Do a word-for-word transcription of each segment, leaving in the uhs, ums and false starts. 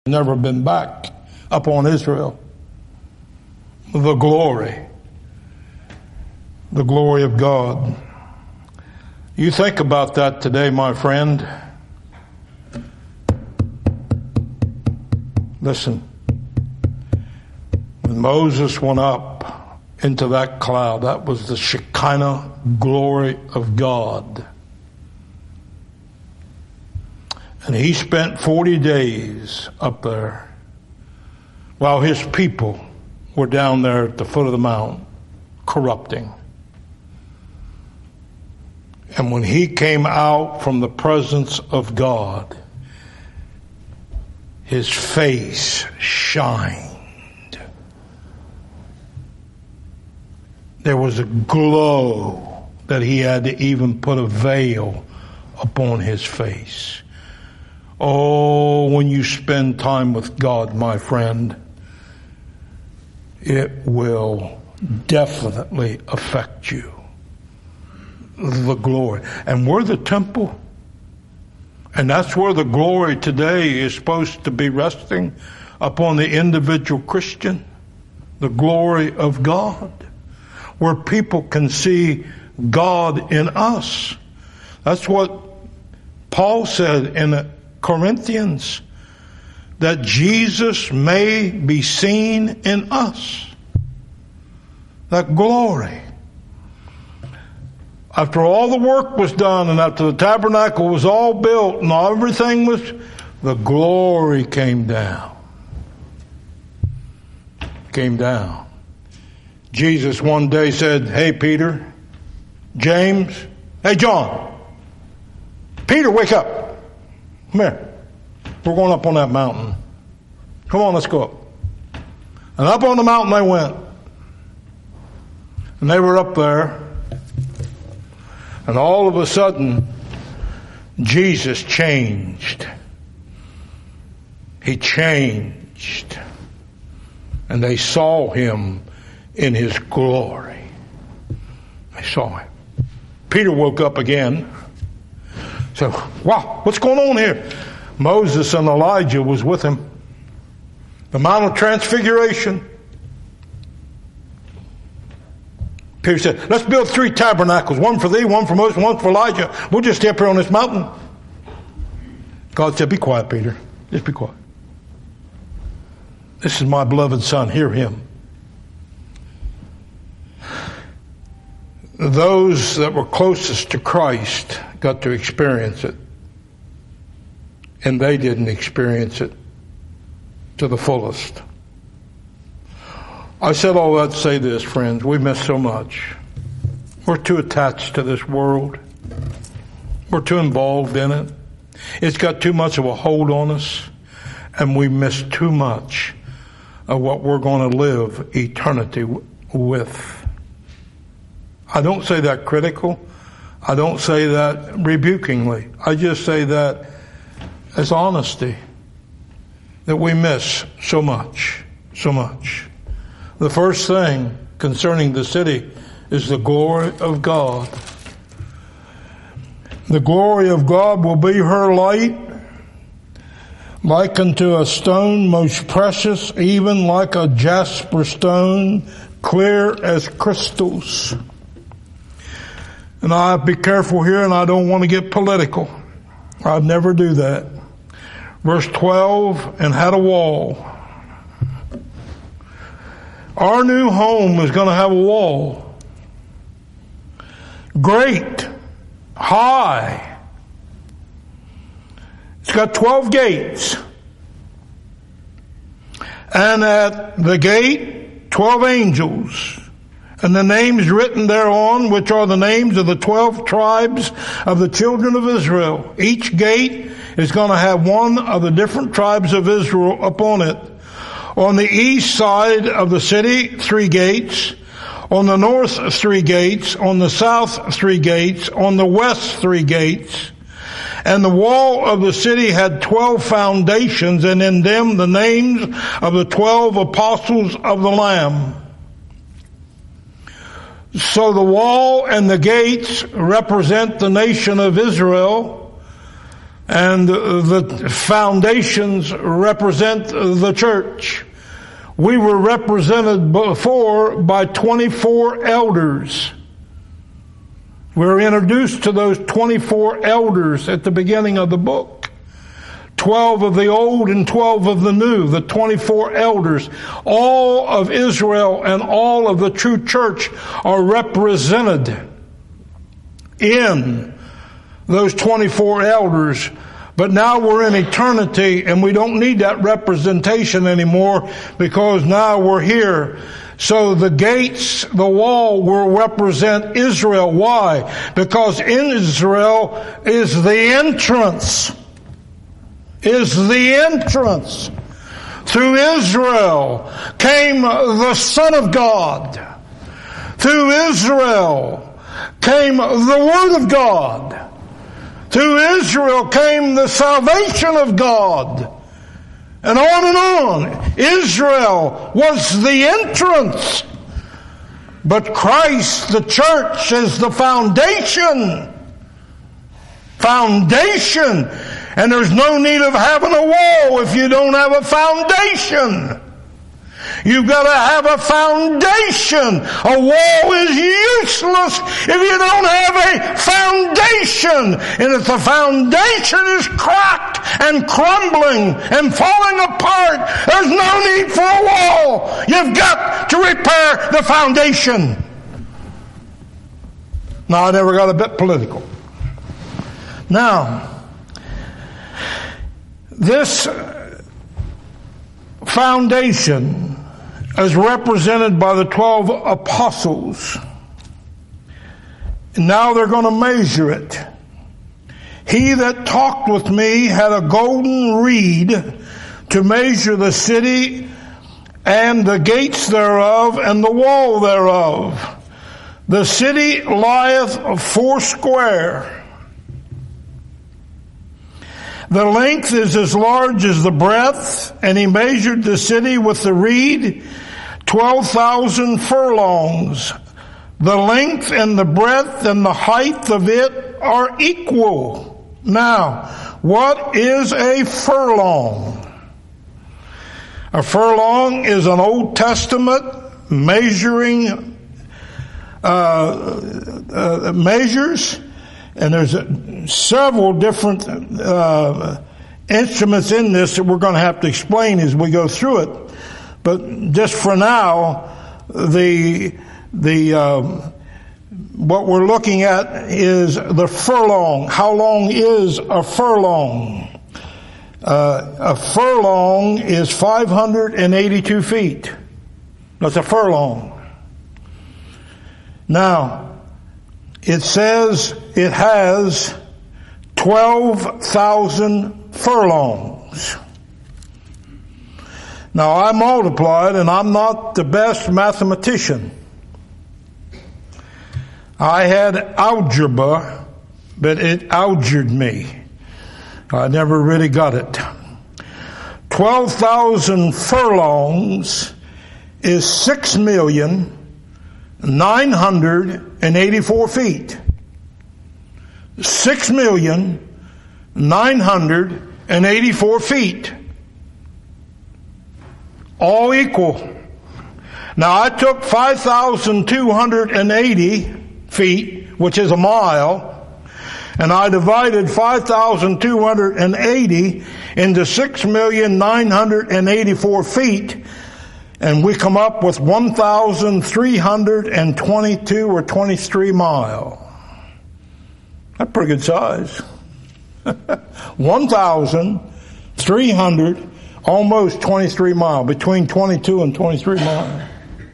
never been back upon Israel. The glory. The glory of God. You think about that today, my friend. Listen. When Moses went up into that cloud, that was the Shekinah glory of God. And he spent forty days up there while his people were down there at the foot of the mount, corrupting. And when he came out from the presence of God, his face shined. There was a glow that he had to even put a veil upon his face. Oh, when you spend time with God, my friend, it will definitely affect you. The glory. And we're the temple. And that's where the glory today is supposed to be resting upon the individual Christian. The glory of God. Where people can see God in us. That's what Paul said in Corinthians. That Jesus may be seen in us. That glory. After all the work was done and after the tabernacle was all built and everything was, the glory came down. Came down. Jesus one day said, hey Peter, James, hey John, Peter, wake up. Come here. We're going up on that mountain. Come on, let's go up. And up on the mountain they went. And they were up there. And all of a sudden, Jesus changed. He changed. And they saw him in his glory. They saw him. Peter woke up again. So, wow, what's going on here? Moses and Elijah was with him. The Mount of Transfiguration. Peter said, let's build three tabernacles. One for thee, one for Moses, one for Elijah. We'll just stay up here on this mountain. God said, be quiet, Peter. Just be quiet. This is my beloved son. Hear him. Those that were closest to Christ got to experience it. And they didn't experience it to the fullest. I said all that to say this, friends. We miss so much. We're too attached to this world. We're too involved in it. It's got too much of a hold on us. And we miss too much of what we're going to live eternity with. I don't say that critical. I don't say that rebukingly. I just say that as honesty. That we miss so much. So much. The first thing concerning the city is the glory of God. The glory of God will be her light, like unto a stone most precious, even like a jasper stone, clear as crystals. And I have to be careful here, and I don't want to get political. I'd never do that. Verse twelve, and had a wall. Our new home is going to have a wall. Great. High. It's got twelve gates. And at the gate, twelve angels. And the names written thereon, which are the names of the twelve tribes of the children of Israel. Each gate is going to have one of the different tribes of Israel upon it. On the east side of the city, three gates. On the north, three gates. On the south, three gates. On the west, three gates. And the wall of the city had twelve foundations, and in them the names of the twelve apostles of the Lamb. So the wall and the gates represent the nation of Israel. And the foundations represent the church. We were represented before by twenty-four elders. We were introduced to those twenty-four elders at the beginning of the book. Twelve of the old and twelve of the new, the twenty-four elders. All of Israel and all of the true church are represented in those twenty-four elders. But now we're in eternity and we don't need that representation anymore because now we're here. So the gates, the wall will represent Israel. Why? Because in Israel is the entrance. Is the entrance. Through Israel came the Son of God. Through Israel came the Word of God. Through Israel came the salvation of God. And on and on. Israel was the entrance. But Christ, the church, is the foundation. Foundation. And there's no need of having a wall if you don't have a foundation. You've got to have a foundation. A wall is useless if you don't have a foundation. And if the foundation is cracked and crumbling and falling apart, there's no need for a wall. You've got to repair the foundation. Now, I never got a bit political. Now, this foundation is represented by the twelve apostles. And now they're going to measure it. He that talked with me had a golden reed to measure the city and the gates thereof and the wall thereof. The city lieth foursquare. The length is as large as the breadth, and he measured the city with the reed, twelve thousand furlongs. The length and the breadth and the height of it are equal. Now, what is a furlong? A furlong is an Old Testament measuring uh, uh, measures. And there's several different uh, instruments in this that we're going to have to explain as we go through it. But just for now, the the uh, what we're looking at is the furlong. How long is a furlong? Uh, a furlong is five hundred eighty-two feet. That's a furlong. Now, it says it has twelve thousand furlongs. Now, I multiplied, and I'm not the best mathematician. I had algebra, but it algered me. I never really got it. twelve thousand furlongs is six million nine hundred eighty-four feet. Six million nine hundred eighty-four feet. All equal. Now, I took five thousand two hundred eighty feet, which is a mile, and I divided five thousand two hundred eighty into six million nine hundred eighty-four feet, and we come up with one thousand three hundred twenty-two or twenty-three mile. That's pretty good size. one thousand three hundred, almost twenty-three mile, between twenty-two and twenty-three mile.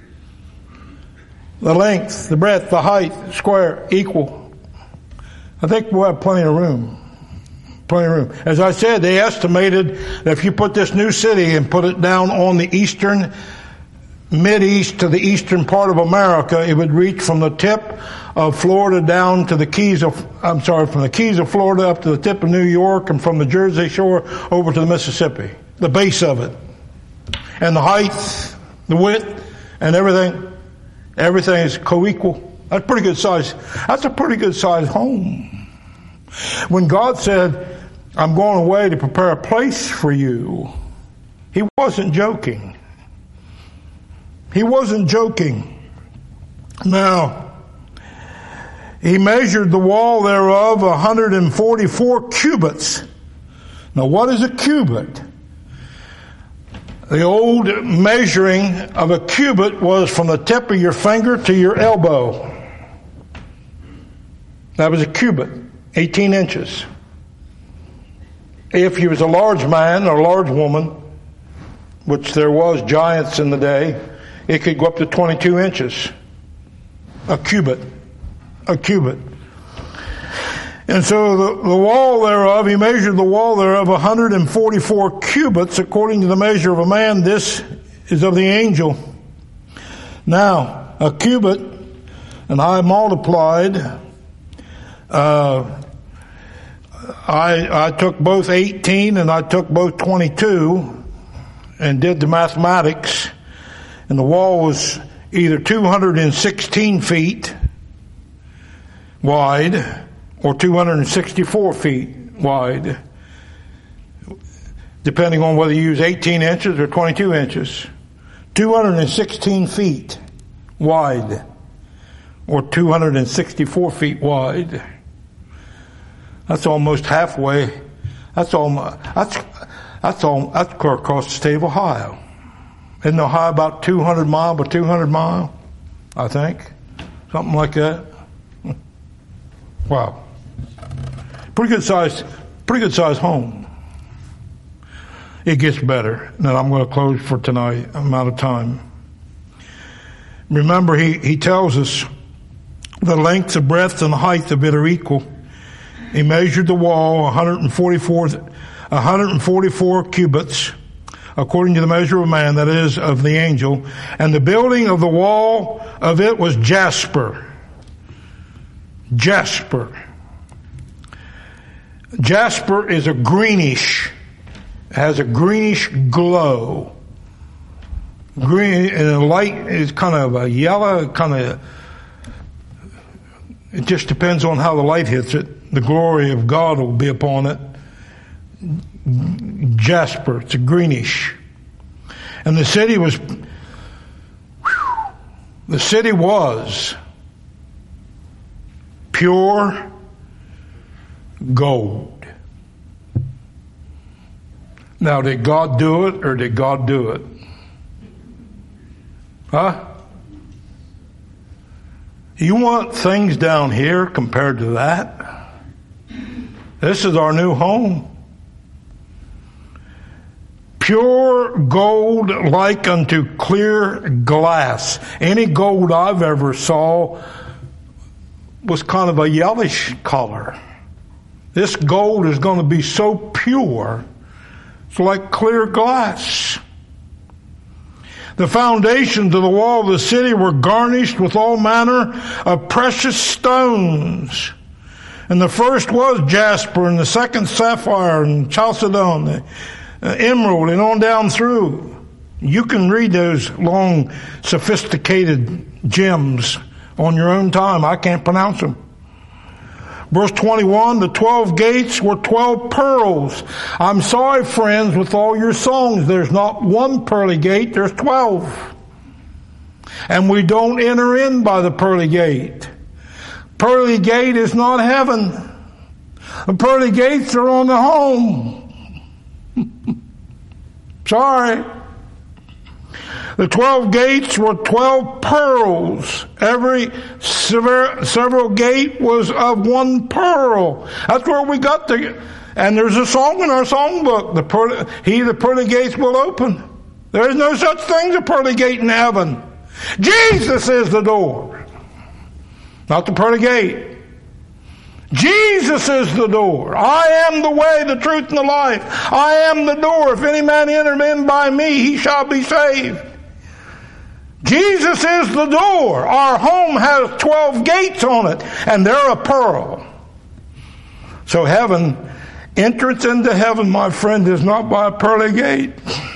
The length, the breadth, the height, square, equal. I think we'll have plenty of room. Plenty of room. As I said, they estimated that if you put this new city and put it down on the eastern, mid-east to the eastern part of America, it would reach from the tip of Florida down to the Keys of, I'm sorry, from the Keys of Florida up to the tip of New York, and from the Jersey Shore over to the Mississippi. The base of it. And the height, the width, and everything, everything is co-equal. That's pretty good size. That's a pretty good size home. When God said, I'm going away to prepare a place for you. He wasn't joking. He wasn't joking. Now, he measured the wall thereof one hundred forty-four cubits. Now, what is a cubit? The old measuring of a cubit was from the tip of your finger to your elbow. That was a cubit, eighteen inches. If you was a large man or a large woman, which there was giants in the day, it could go up to twenty-two inches. A cubit. A cubit. And so the, the wall thereof, he measured the wall thereof one hundred forty-four cubits, according to the measure of a man. This is of the angel. Now, a cubit, and I multiplied, uh, I, I took both eighteen and I took both twenty-two and did the mathematics, and the wall was either two hundred sixteen feet wide or two hundred sixty-four feet wide, depending on whether you use eighteen inches or twenty-two inches. two hundred sixteen feet wide or two hundred sixty-four feet wide. That's almost halfway. That's all. That's that's all. That's across the state of Ohio. Isn't Ohio about two hundred mile by two hundred mile? I think something like that. Wow. Pretty good size, pretty good size home. It gets better. Now I'm going to close for tonight. I'm out of time. Remember, he, he tells us the length, the breadth, and the height of it are equal. He measured the wall one hundred forty-four, one hundred forty-four cubits, according to the measure of man, that is, of the angel. And the building of the wall of it was jasper. Jasper. Jasper is a greenish, has a greenish glow. Green, and the light is kind of a yellow, kind of, it just depends on how the light hits it. The glory of God will be upon it. Jasper, it's a greenish. And the city was, whew, the city was pure gold. Now, did God do it or did God do it? Huh? You want things down here compared to that? This is our new home. Pure gold like unto clear glass. Any gold I've ever saw was kind of a yellowish color. This gold is going to be so pure, it's like clear glass. The foundations of the wall of the city were garnished with all manner of precious stones. And the first was jasper, and the second sapphire, and chalcedon, the uh, emerald, and on down through. You can read those long, sophisticated gems on your own time. I can't pronounce them. Verse twenty-one, the twelve gates were twelve pearls. I'm sorry, friends, with all your songs, there's not one pearly gate, there's twelve. And we don't enter in by the pearly gate. Pearly gate is not heaven. The pearly gates are on the home. Sorry. The twelve gates were twelve pearls. Every sever, several gate was of one pearl. That's where we got the, and there's a song in our songbook, the pearly, he the pearly gates will open. There is no such thing as a pearly gate in heaven. Jesus is the door. Not the pearly gate. Jesus is the door. I am the way, the truth, and the life. I am the door. If any man enter in by me, he shall be saved. Jesus is the door. Our home has twelve gates on it, and they're a pearl. So heaven, entrance into heaven, my friend, is not by a pearly gate.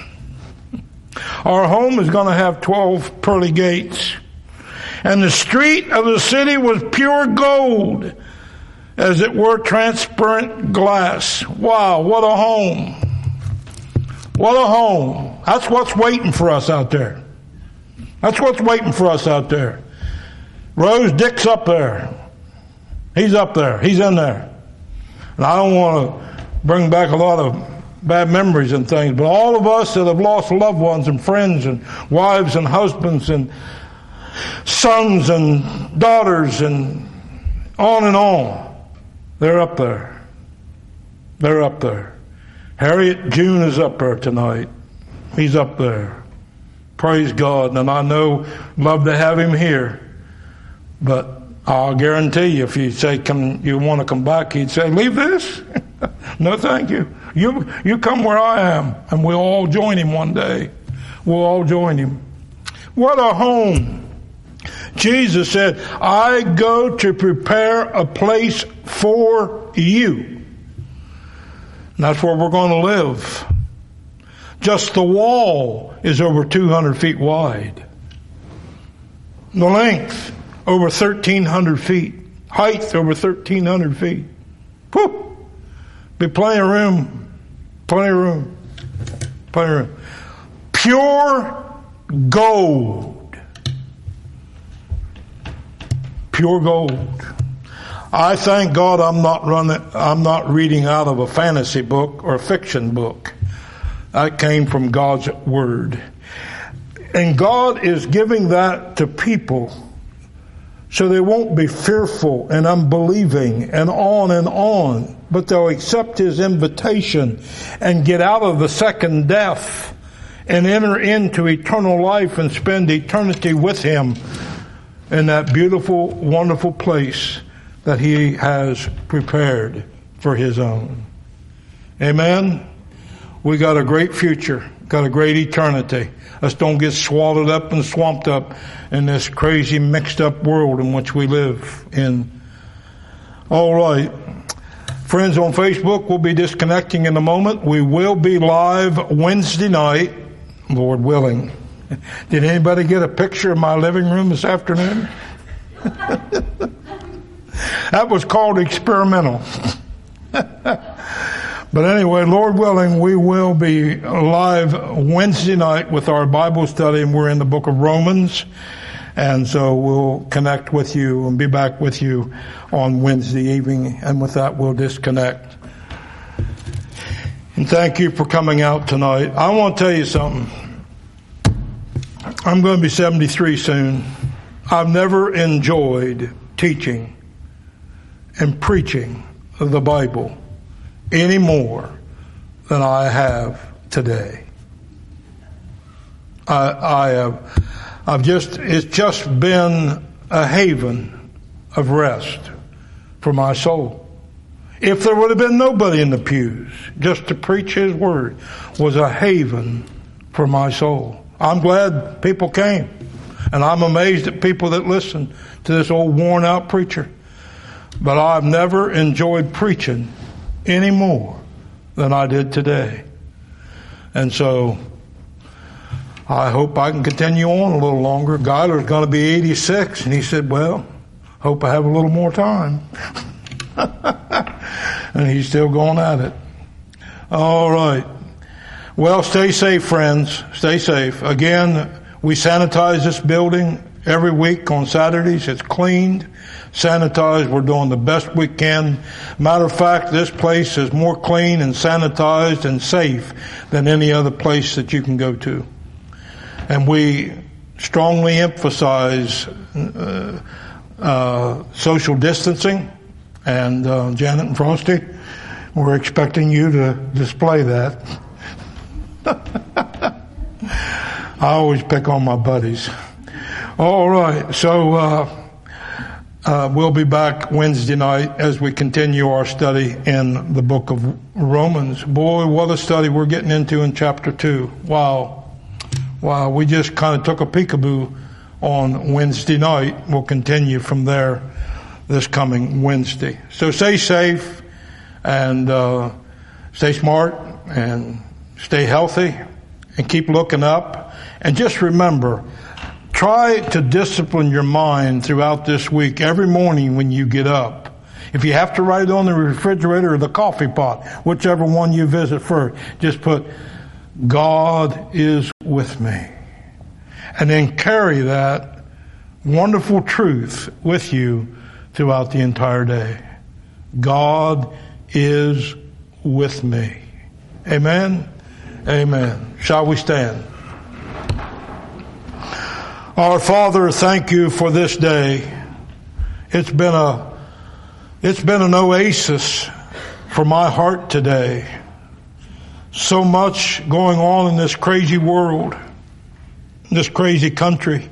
Our home is going to have twelve pearly gates. And the street of the city was pure gold. as it were transparent glass. Wow, what a home. What a home. That's what's waiting for us out there. That's what's waiting for us out there. Rose, Dick's up there. He's up there. He's in there. And I don't want to bring back a lot of bad memories and things, but all of us that have lost loved ones and friends and wives and husbands and sons and daughters and on and on, they're up there. They're up there. Harriet June is up there tonight. He's up there. Praise God. And I know, love to have him here. But I'll guarantee you, if you say, "Come, you want to come back?" he'd say, "Leave this." No, thank you. You you come where I am, and we'll all join him one day. We'll all join him. What a home. Jesus said, "I go to prepare a place for you." And that's where we're going to live. Just the wall is over two hundred feet wide. The length, over thirteen hundred feet. Height, over thirteen hundred feet. Whew! Be plenty of room. Plenty of room. Plenty of room. Pure gold. Pure gold. I thank God I'm not running, I'm not reading out of a fantasy book or a fiction book. That came from God's Word. And God is giving that to people so they won't be fearful and unbelieving and on and on, but they'll accept His invitation and get out of the second death and enter into eternal life and spend eternity with Him in that beautiful, wonderful place that He has prepared for His own. Amen? We got a great future, got a great eternity. Let's don't get swallowed up and swamped up in this crazy mixed up world in which we live in. All right. Friends on Facebook, we'll be disconnecting in a moment. We will be live Wednesday night, Lord willing. Did anybody get a picture of my living room this afternoon? That was called experimental. But anyway, Lord willing, we will be live Wednesday night with our Bible study, and we're in the book of Romans. And so we'll connect with you and be back with you on Wednesday evening. And with that, we'll disconnect. And thank you for coming out tonight. I want to tell you something. I'm going to be seventy-three soon. I've never enjoyed teaching and preaching the Bible any more than I have today. I, I have, I've just, it's just been a haven of rest for my soul. If there would have been nobody in the pews, just to preach His Word was a haven for my soul. I'm glad people came. And I'm amazed at people that listen to this old worn out preacher. But I've never enjoyed preaching any more than I did today. And so I hope I can continue on a little longer. Guyler's going to be eighty-six, and he said, well, hope I have a little more time. And he's still going at it. All right. Well, stay safe, friends. Stay safe. Again, we sanitize this building every week on Saturdays. It's cleaned, sanitized. We're doing the best we can. Matter of fact, this place is more clean and sanitized and safe than any other place that you can go to. And we strongly emphasize uh, uh, social distancing. And uh, Janet and Frosty, we're expecting you to display that. I always pick on my buddies. All right, so uh, uh, we'll be back Wednesday night as we continue our study in the book of Romans. Boy, what a study we're getting into in chapter two. Wow. Wow, we just kind of took a peekaboo on Wednesday night. We'll continue from there this coming Wednesday. So stay safe and uh, stay smart and stay healthy and keep looking up. And just remember, try to discipline your mind throughout this week. Every morning when you get up, If you have to write it on the refrigerator or the coffee pot, whichever one you visit first, just put, God is with me. And then carry that wonderful truth with you throughout the entire day. God is with me. Amen? Amen. Shall we stand? Our Father, thank you for this day. It's been a, it's been an oasis for my heart today. So much going on in this crazy world, this crazy country.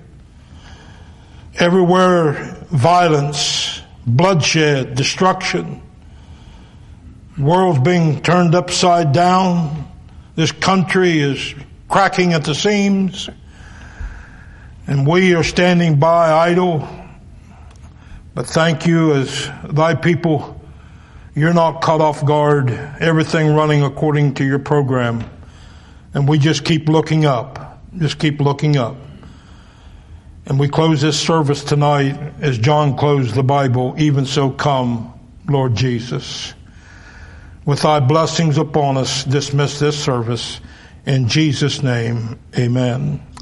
Everywhere violence, bloodshed, destruction. The world's being turned upside down. This country is cracking at the seams. And we are standing by idle. But thank you, as thy people, you're not caught off guard. Everything running according to your program. And we just keep looking up. Just keep looking up. And we close this service tonight as John closed the Bible. Even so come, Lord Jesus. With thy blessings upon us, dismiss this service. In Jesus' name, amen.